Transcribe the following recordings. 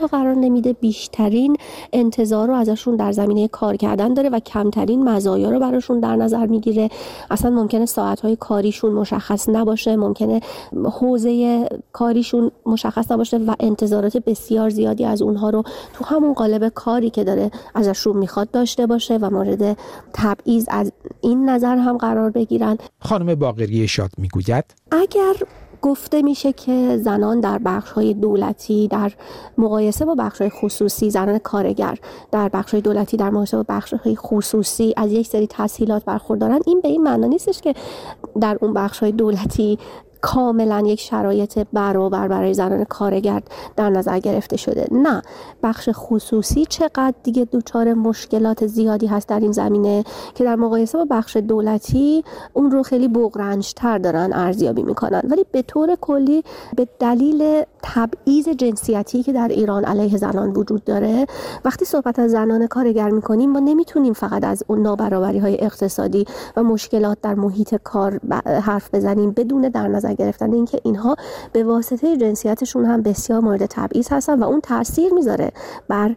قرار نمیده، بیشترین انتظار رو ازشون در زمینه کار کردن داره و کمترین مزایا رو براشون در نظر میگیره. اصلا ممکنه ساعت‌های کاریشون مشخص نباشه، ممکنه حوزه کاریشون مشخص نباشه و انتظارات بسیار زیادی از اونها رو تو همون قالب کاری که داره ازشون میخواد داشته باشه و مورد تبعیض از این نظر هم قرار بگیرن. خانم باقری شاد میگوید اگر گفته میشه که زنان در بخش‌های دولتی در مقایسه با بخش‌های خصوصی، زنان کارگر در بخش‌های دولتی در مقایسه با بخش‌های خصوصی از یک سری تسهیلات برخوردارن، این به این معنی نیستش که در اون بخش‌های دولتی کاملا یک شرایط برابر برای زنان کارگر در نظر گرفته شده. نه، بخش خصوصی چقدر دیگه دچار مشکلات زیادی هست در این زمینه که در مقایسه با بخش دولتی اون رو خیلی بغرنج‌تر دارن ارزیابی میکنن. ولی به طور کلی به دلیل تبعیض جنسیتی که در ایران علیه زنان وجود داره، وقتی صحبت از زنان کارگر میکنیم ما نمیتونیم فقط از اون نابرابری‌های اقتصادی و مشکلات در محیط کار حرف بزنیم بدون در نظر گرفتن اینکه اینها به واسطه جنسیتشون هم بسیار مورد تبعیض هستن و اون تاثیر میذاره بر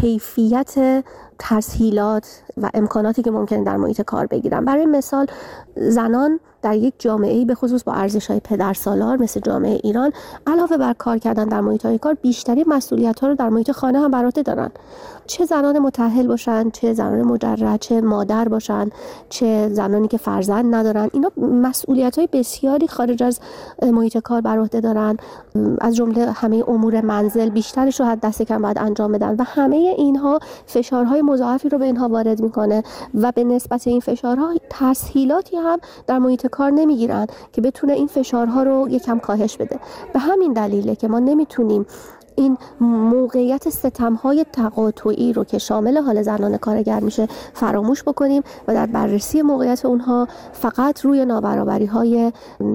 کیفیت تسهیلات و امکاناتی که ممکنه در محیط کار بگیرن. برای مثال زنان در یک جامعه‌ای به خصوص با ارزش‌های پدرسالار مثل جامعه ایران علاوه بر کار کردن در محیط‌های کار بیشترین مسئولیت‌ها رو در محیط خانه هم بر عهده دارن. چه زنان متأهل باشن، چه زنان مجرد، چه مادر باشن، چه زنانی که فرزند ندارن، اینا مسئولیت‌های بسیاری خارج از محیط کار بر عهده دارن. از جمله همه امور منزل بیشترش رو حد دست کم باید انجام بدن و همه اینها فشارهای مضاعفی رو به اینها وارد میکنه و به نسبت این فشارها تسهیلاتی هم در محیط کار نمیگیرن که بتونه این فشارها رو یکم کاهش بده. به همین دلیله که ما نمیتونیم این موقعیت ستم‌های تقاطعی رو که شامل حال زنان کارگر میشه فراموش بکنیم و در بررسی موقعیت اونها فقط روی نابرابری‌های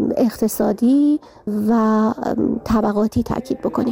اقتصادی و طبقاتی تاکید بکنیم.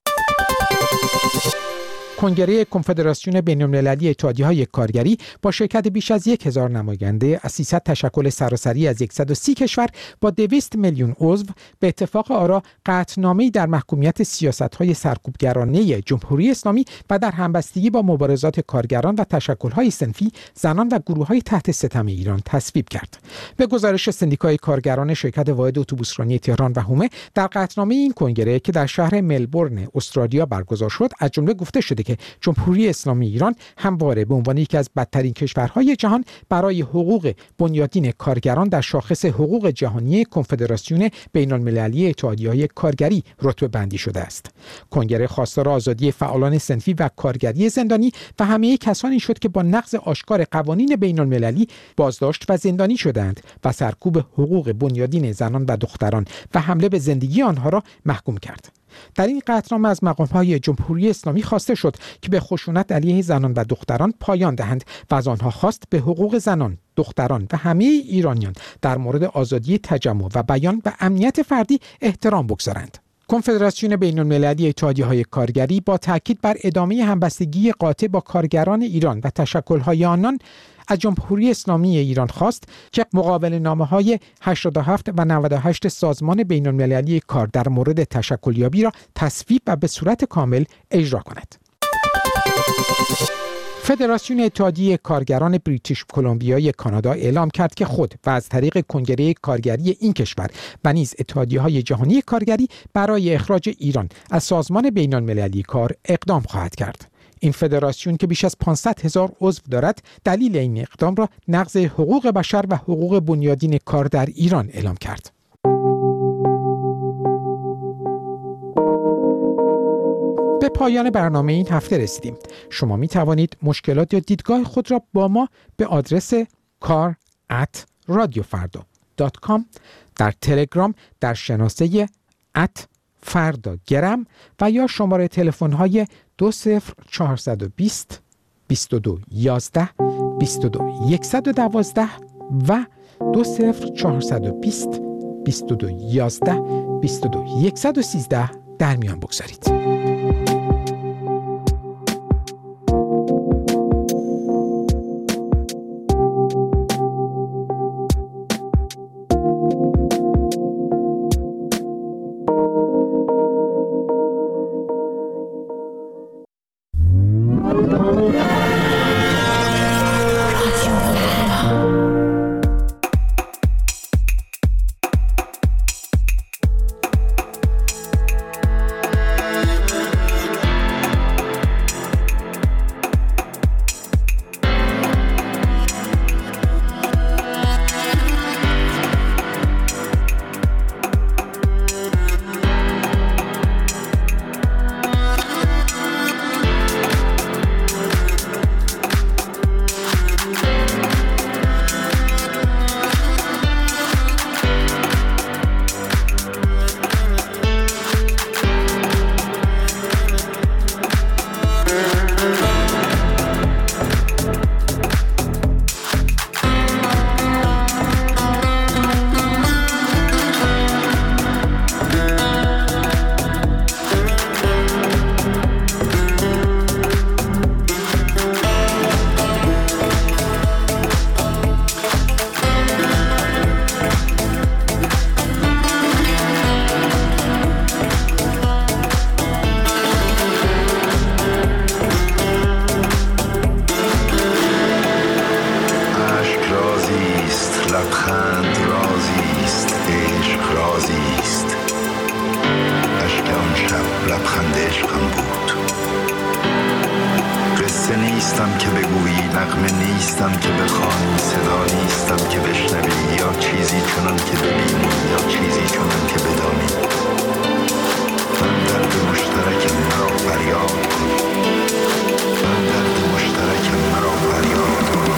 کنگره کنفدراسیون بین‌المللی اتحادیه‌های کارگری با شرکت بیش از 1000 نماینده از 300 تشکل سراسری از 130 کشور با 200 میلیون عضو به اتفاق آرا قطعنامه‌ای در محکومیت سیاست‌های سرکوبگرانه جمهوری اسلامی و در همبستگی با مبارزات کارگران و تشکل‌های صنفی، زنان و گروه‌های تحت ستم ایران تصویب کرد. به گزارش سندیکای کارگران شرکت واحد اتوبوسرانی تهران و حومه، در قطعنامه این کنگره که در شهر ملبورن استرالیا برگزار شد، از جمله گفته شده که جمهوری اسلامی ایران همواره به عنوان یکی از بدترین کشورهای جهان برای حقوق بنیادین کارگران در شاخص حقوق جهانی کنفدراسیون بین‌المللی اتحادیه‌های کارگری رتبه بندی شده است. کنگره خواستار آزادی فعالان صنفی و کارگری زندانی و همه کسانی شد که با نقض آشکار قوانین بین‌المللی بازداشت و زندانی شدند و سرکوب حقوق بنیادین زنان و دختران و حمله به زندگی آنها را محکوم کرد. در این قطعنامه از مقام‌های جمهوری اسلامی خواسته شد که به خشونت علیه زنان و دختران پایان دهند و از آنها خواست به حقوق زنان، دختران و همه ایرانیان در مورد آزادی تجمع و بیان و امنیت فردی احترام بگذارند. کنفدراسیون بین‌المللی اتحادیه‌های کارگری با تاکید بر ادامه همبستگی قاطع با کارگران ایران و تشکل‌های آنان از جمهوری اسلامی ایران خواست که مقابل نامه‌های 87 و 98 سازمان بین‌المللی کار در مورد تشکلیابی را تصویب و به صورت کامل اجرا کند. فدراسیون اتحادیه کارگران بریتیش کلمبیای کانادا اعلام کرد که خود و از طریق کنگره کارگری این کشور و نیز اتحادیه‌های جهانی کارگری برای اخراج ایران از سازمان بین‌المللی کار اقدام خواهد کرد. این فدراسیون که بیش از 500,000 عضو دارد، دلیل این اقدام را نقض حقوق بشر و حقوق بنیادین کار در ایران اعلام کرد. به پایان برنامه این هفته رسیدیم. شما می توانید مشکلات یا دیدگاه خود را با ما به آدرس kar@radiofarda.com، در تلگرام در شناسه @fardagram و یا شماره تلفن‌های 20420 2211 22112 و 20420 2211 22113 در میان بگذارید. نغمه نیستم که بخوانی، صدا نیستم که بشنوی، یا چیزی چنان که ببینی یا چیزی چنان که بدانی. من درد مشترک مرا فریاد کن، من درد مشترک مرا فریاد کن.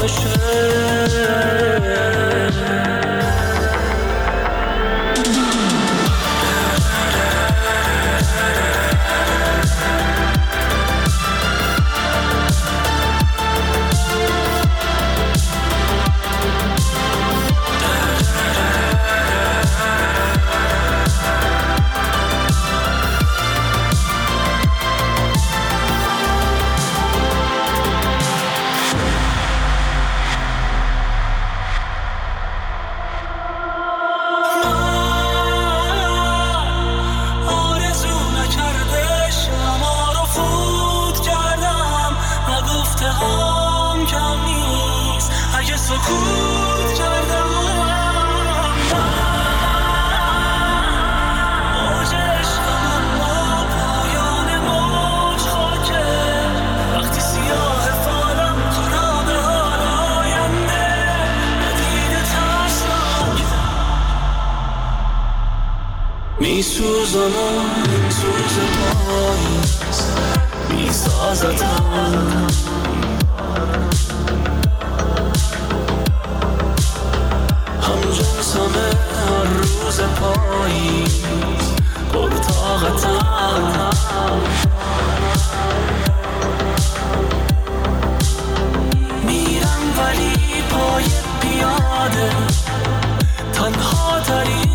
میسوزم این سوز پاییز میسازتم همجنسم هر روز پاییز پرطاقتم میرم ولی پای پیاده تنها ترین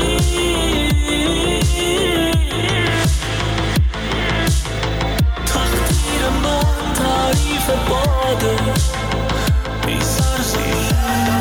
تقدیر من تعریف باده بی سرزیر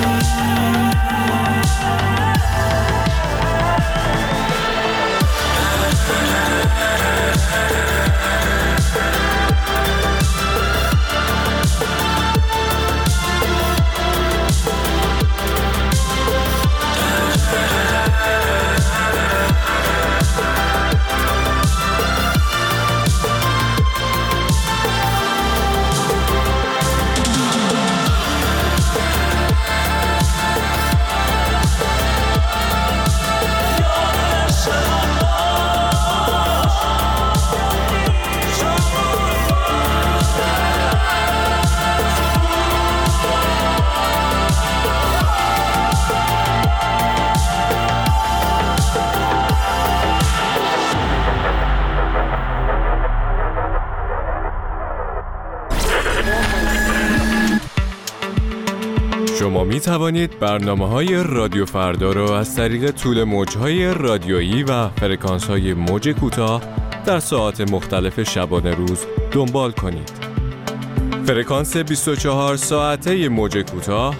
شما می توانید برنامه‌های رادیو فردا را از طریق طول موج‌های رادیویی و فرکانس‌های موج کوتاه در ساعات مختلف شبانه روز دنبال کنید. فرکانس 24 ساعته موج کوتاه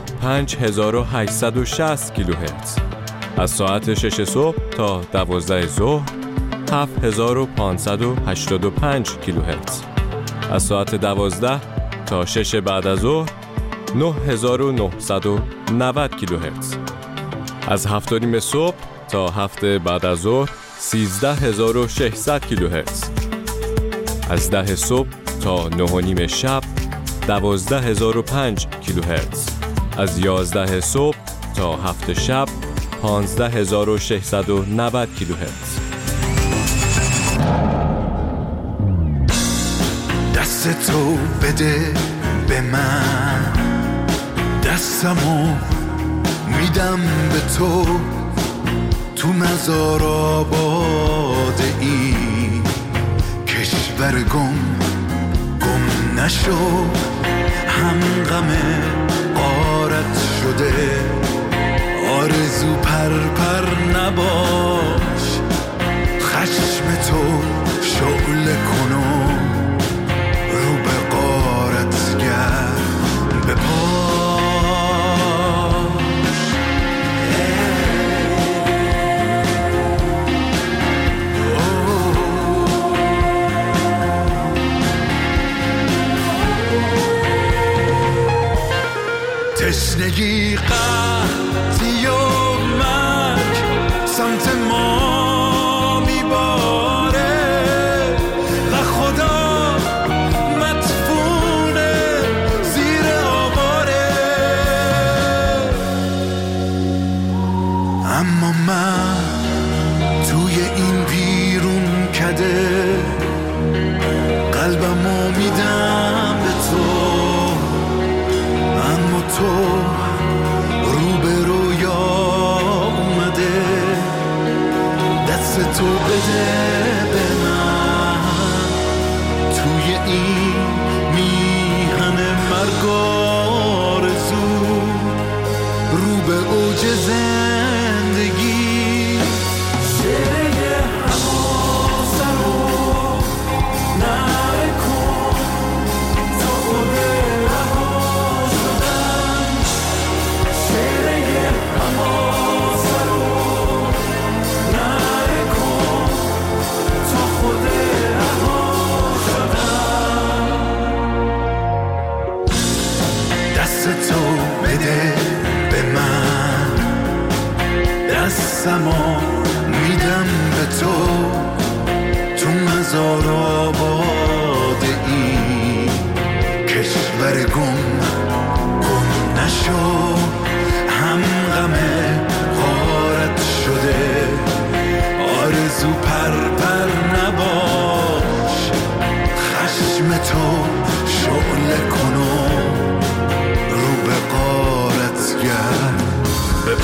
5860 کیلوهرتز. از ساعت 6 صبح تا 12 ظهر 7585 کیلوهرتز. از ساعت 12 تا 6 بعد از ظهر 9990 کیلوهرتز. از 7:30 صبح تا 7 بعد از ظهر 13600 کیلوهرتز. از 10 صبح تا 9:30 شب 12005 کیلوهرتز. از 11 صبح تا 7 شب 15690 کیلوهرتز. دست تو بده به من، دستمو میدم به تو، تو مزار آباده ای کشور گم نشو، هم غم غارت شده آرزو پر نباش، خشم تو شعله کنو رو به غارت گرد به تشنگی قحطی و مرگ سمت ما میباره و خدا مدفونه زیر آواره، اما من توی این بیرون کده قلبمو میدم به تو، اما نفسمو میدم به تو مزار آباده ای کشور گم نشو هم غم غارت شده آرزو پر نباش خشم تو شعله کنو رو به غارت گرد به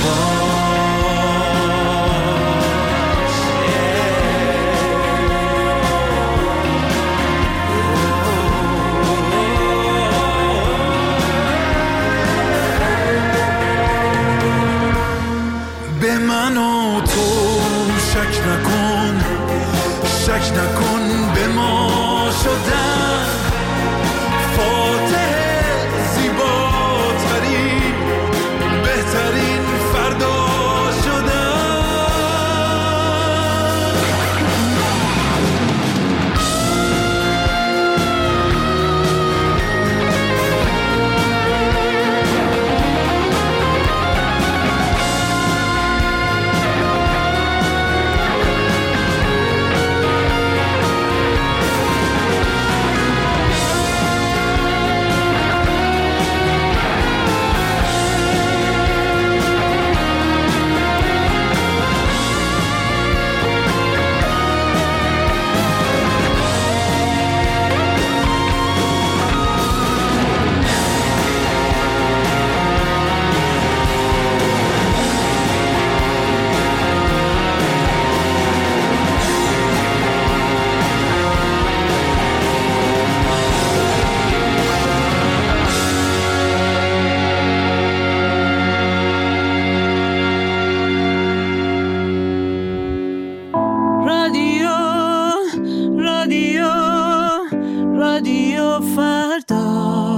شک نکن به ما شدن فاتح زیباترین بهترین فردا شدن رادیو فردا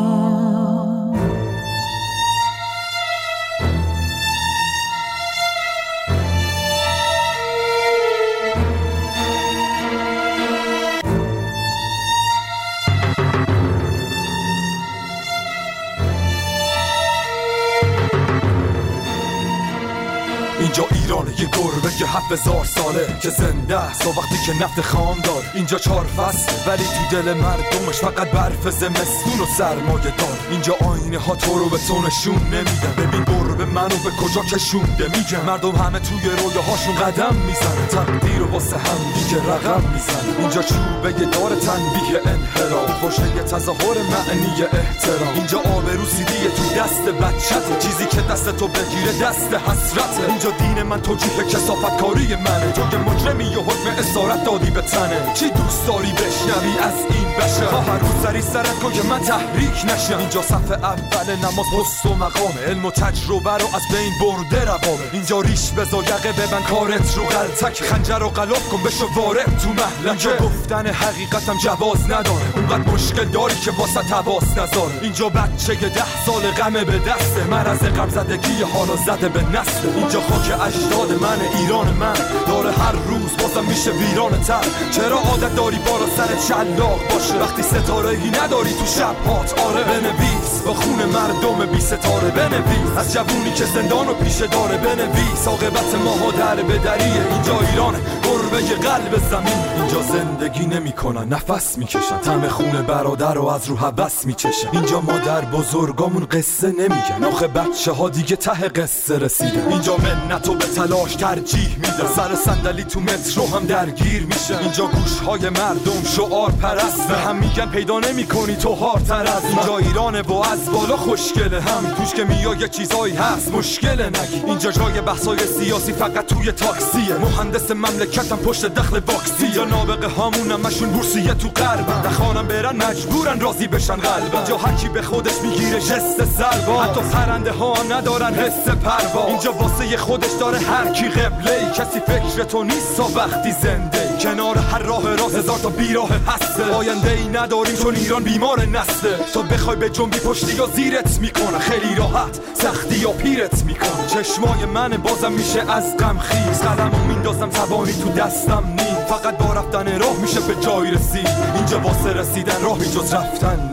اینجا ایرانه یه گربه که 7000 ساله که زنده است و وقتی که نفت خام دار اینجا 4 فصل ولی تو دل مردمش فقط برف زمستون و سرمایه دار اینجا آینه ها تو رو به تو نشون نمیدن ببین گربه منو به کجا کشونده میگن مردم همه توی رویاهاشون قدم میزنه تقدیر و واسه هم دیگه رقم میزنه اینجا چوبه دار تنبیه انحراف باشه یه تظاهر معنی احترام اینجا آبرو سیدیه تو دست بچته چیزی که دست تو بگیره دست حسرته اینجا دین من توجیه کثافت کاری منه تو که مجرمی و حکم اسارت دادی به تنه چی دوست داری بشنوی از این بشه ها هر روز سری سرت کن که من تحریک نشم اینجا صف اول نماز پست و مقامه علم و تجربه رو از بین برده روامه اینجا ریش بزا یقه ببن کارت رو غلطک خنجر و غلاف کن بشو وارد تو محلکه گفتن حقیقتم جواز نداره اونقدر مشکل داری که واسه تواس نذاره اینجا بچه 10 سال غمه به دسته مرض غم زدگی حالا زده به نسل اینجا خاک اجداد من ایران من داره هر روز بازم میشه ویران تر چرا عادت داری بالا سر شلاق باشه وقتی ستاره‌ای نداری تو شب هات آره بنویس با خون مردم بی ستاره بنویس از جوونی که زندان و پیشه داره بنویس عاقبت ماها در به دریه اینجا ایرانه گربه قلب زمین اینجا زندگی نمیکنن نفس میکشن طعم خون برادر رو از رو هوس میچشن اینجا مادر بزرگامون قصه نمیگن آخه بچه ها دیگه ته قصه رسیدن اینجا منتو به تلاش ترجیح میدن سر صندلی تو مترو هم درگیر میشن اینجا گوشهای مردم شعار پرست به هم میگن پیدا نمیکنی تو هارتر از اینجا ایرانه و از بالا خوشگله هم توش که میای یه چیزایی هست مشکل نگی اینجا جای بحثای سیاسی فقط توی تاکسیه مهندس مملکتم پشت دخل باکسی یا نابغه هامون همشون بورسیه تو غربن نخوانم برن مجبورن راضی بشن قلبن اینجا هر کی به خودش میگیره جست سرباز حتی پرنده ها هم ندارن حس پرواز اینجا واسه خودش داره هر کی قبله کسی فکر تو نیست وقتی زنده کنار هر راه راست هزار تا بیراه هسته آینده ای نداریم چون ایران بیمار نسته تو بخوای به جنبی پشتی یا زیرت میکنه خیلی راحت سختی یا پیرت میکنه چشمای من بازم میشه از غم خیز قلمو میندازم توانی تو دستم نیم فقط با رفتن راه میشه به جای رسید اینجا واسه رسیدن راهی جز رفتن نیم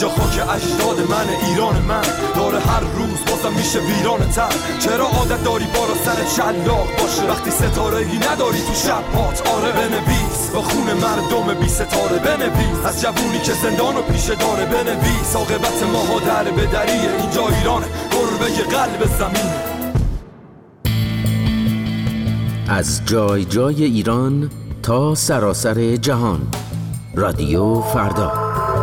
اینجا خاک اجداد من، ایران من داره هر روز بازم میشه ویران تر. چرا عادت داری بالا سر شلاق باشه وقتی ستاره‌ای نداری تو شب هات؟ آره بنویس با خون مردم بی ستاره، بنویس از جوونی که زندان و پیشه داره، بنویس عاقبت ماها در به دریه. اینجا ایرانه، گربه قلب زمینه. از جای جای ایران تا سراسر جهان، رادیو فردا.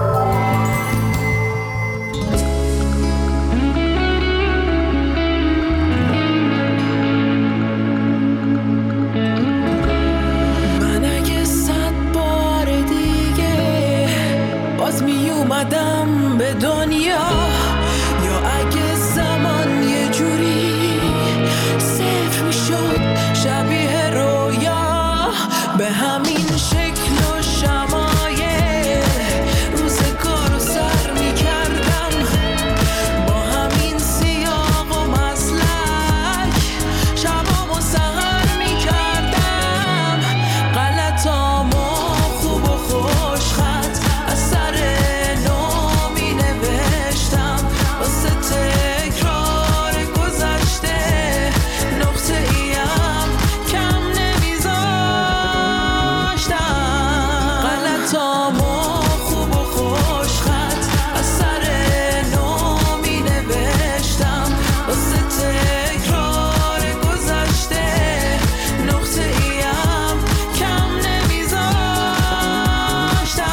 من اگه 100 بار دیگه باز می اومدم به دنیا، یا اگه زمان یه جوری صفر می شد شبیه رویا، به همین شکل و شمایه روزگار رو سر می کردم، با همین سیاق و مسلک شبام و سهر می کردم، غلطام و خوب و خوش خط از سر نو می نوشتم، واسه تکرار گذشته نقطه ایم کم نمیذاشتم، غلطام و خوب و خوش خط از سر نو می نوشتم، واسه تکرار گذشته نقطه ایم کم نمیذاشتم.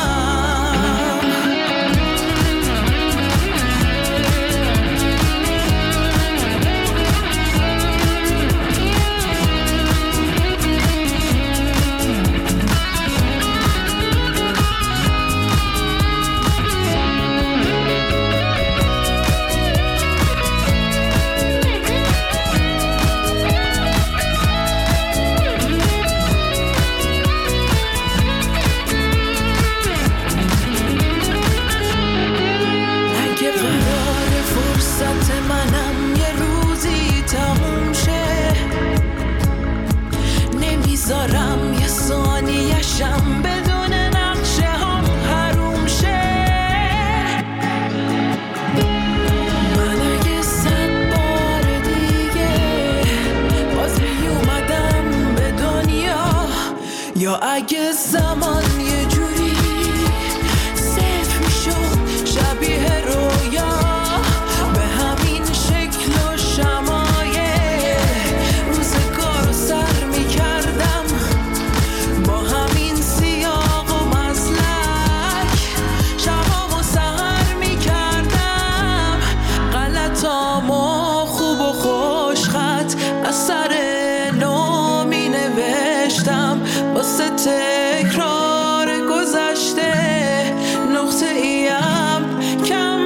اگه قرار فرصت منم یه روزی تموم شه، نمیذارم یه ثانیه‌شم بدون نقشه هم حروم شه. من اگه 100 بار دیگه باز می اومدم به دنیا، یا اگه زمان یه جوری صفر می شد شبیه رویا، به همین شکل و شمایه روزگار رو سر می کردم، با همین سیاق و مسلک شبام و سهر می کردم، غلطام و خوب و خوش خط از سر نو می نوشتم، واسه تکرار گذشته نقطه ایم کم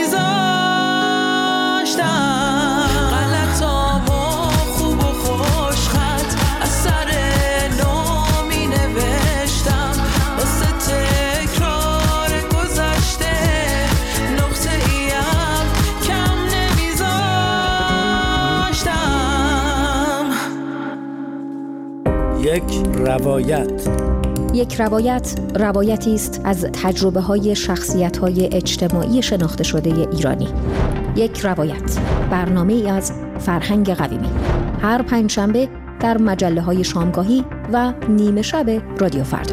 نمیذاشتم، غلطام و خوب و خوش خط از سر نو می نوشتم، واسه تکرار گذشته نقطه ایم کم نمیذاشتم. یک روایت روایتی است از تجربه‌های شخصیت‌های اجتماعی شناخته شده ایرانی. یک روایت، برنامه‌ای از فرهنگ قویمی، هر پنجشنبه در مجله‌های شامگاهی و نیمه شب رادیو فردا.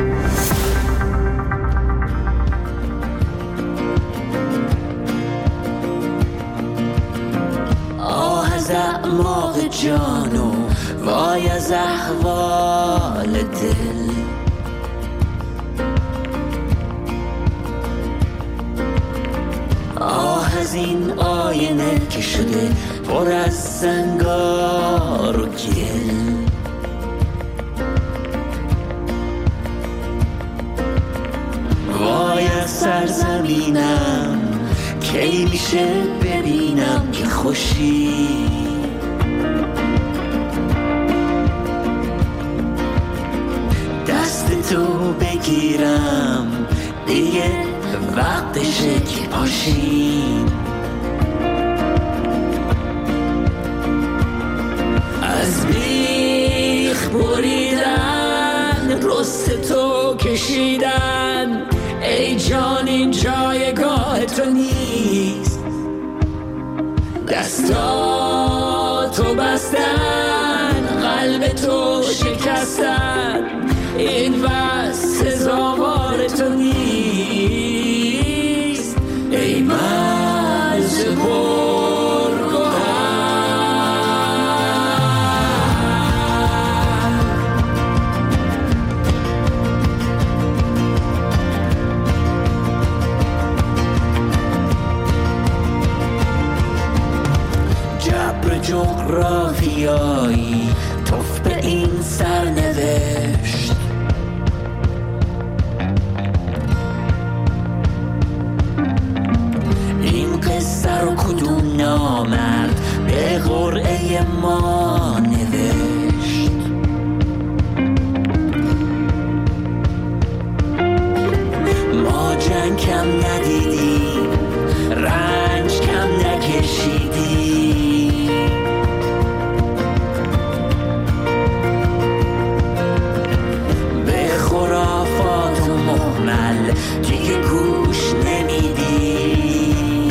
آه از اعماق جان و وای از احوال دل، آه از این آینه که شده پر از سنگار و گل، وای از سرزمینم کی میشه ببینم که خوشی، دست تو بگیرم دیگه وقتشه که پاشیم، از بیخ بریدن رست تو کشیدن، ای جان این جایگاه تو دستاتو بستن، قلب تو شکستن، این بس سزاوار تو نیست ای مرز جغرافیایی توف به این سرنوشت، این قصه رو کدوم نامرد به قرعه ما نوشت؟ ما جنگ کم ندیدیم، رنج کم نکشیدیم، دیگه گوش نمیدی.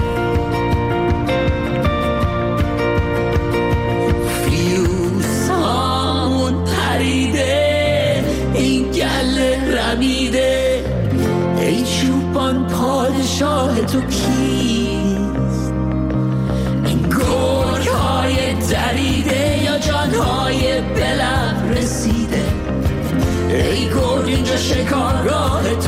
فیوز همون پریده، این گله رمیده، ای چوبان پادشاه تو کیست؟ این گرگ های دریده یا جانهای بلب رسیده؟ ای گرگ اینجا شکارگاه